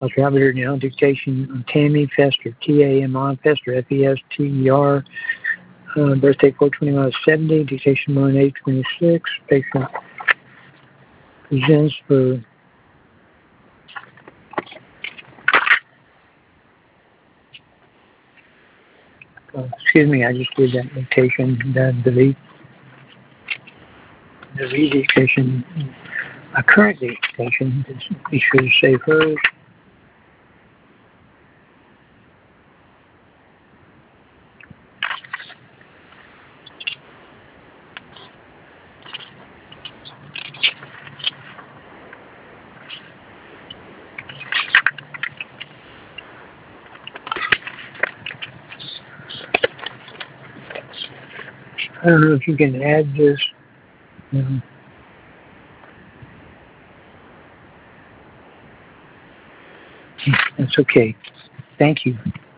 Okay, I'll be here now. Dictation on Tammy Fester, T-A-M-I Fester, F-E-S-T-E-R. Birthday 4/21/70. Dictation 1/8/26. Patient presents for excuse me, I just did that dictation. Delete dictation. A current dictation. Be sure to save hers. I don't know if you can add this. No. That's okay. Thank you.